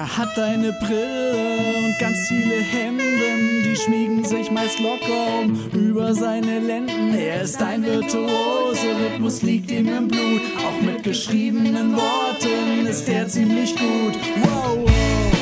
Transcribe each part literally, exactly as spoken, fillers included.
Er hat eine Brille und ganz viele Hemden, die schmiegen sich meist locker um über seine Lenden. Er ist ein Virtuose, Rhythmus liegt ihm im Blut, auch mit geschriebenen Worten ist er ziemlich gut. Wow, wow.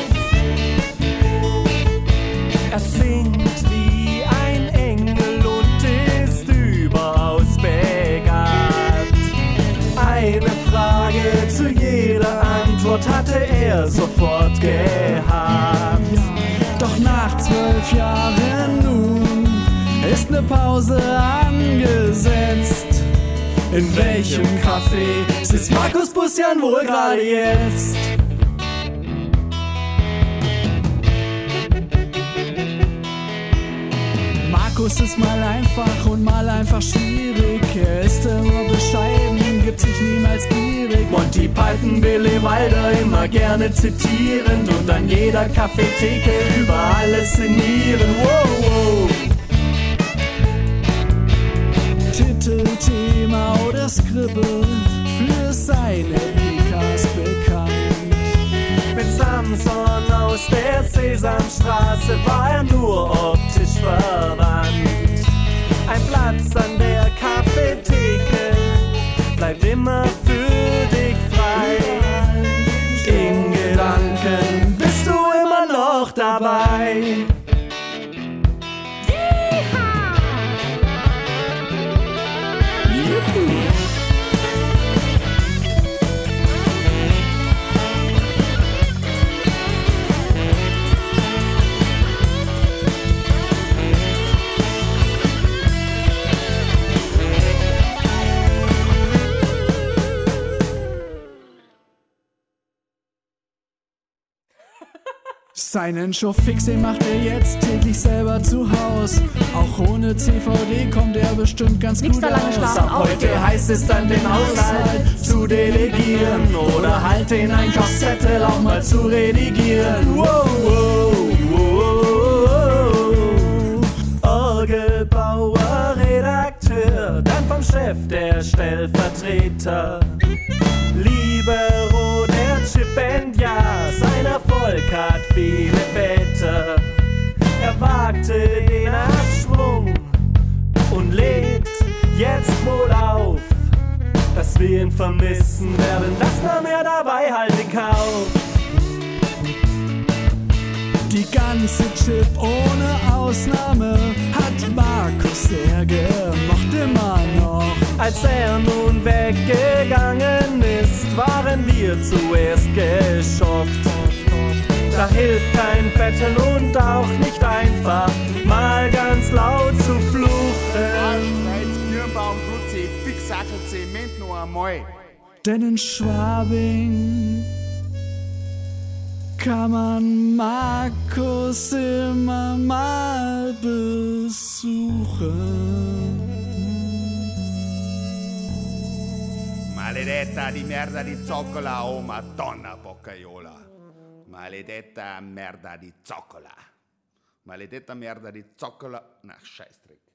Er singt wie ein Engel und ist überaus begabt. Eine Frage zu jeder Antwort hatte er sofort gehabt. Doch nach zwölf Jahren nun ist ne Pause angesetzt. In welchem Café sitzt Markus Busjan wohl gerade jetzt? Markus ist mal einfach und mal einfach schwierig. Er ist immer bescheiden, gibt sich niemals gierig. Monty Python, Billy Wilder immer gerne zitierend und an jeder Kaffeetheke über alles sinnieren. Wow, wow. Titel, Thema oder Skribbel, für seine Epikas bekannt. Mit Samson aus der Sesamstraße war er nur optisch verwandt. Ein Platz an der Kaffeetheke bleibt immer für dich frei. In Gedanken bist du immer noch dabei. Seinen Show fix, den macht er jetzt täglich selber zu Haus. Auch ohne C V D kommt er bestimmt ganz Nix gut da lange aus. schlafen. Ab heute heißt es dann, den Haushalt zu delegieren oder halt in ein Jobzettel auch mal zu redigieren. Wow, wow, wow. Orgelbauer, Redakteur, dann vom Chef der Stellvertreter. Libero, der Stipendiat, sein Erfolg hat viele Väter. Er wagte den Absprung und lädt jetzt wohl auf. Dass wir ihn vermissen werden, das nahm er dabei halt in Kauf. Die ganze Chip ohne Ausnahme hat Markus sehr gemocht immer noch. Als er nun weggegangen ist, waren wir zuerst geschockt. Da hilft kein Betteln und auch nicht einfach mal ganz laut zu fluchen. Denn in Schwabing kann man Markus immer mal besuchen. Maledetta di merda di zoccola, oh Madonna Boccaiola. Maledetta merda di zoccola. Maledetta merda di zoccola. Na, Scheißdreck.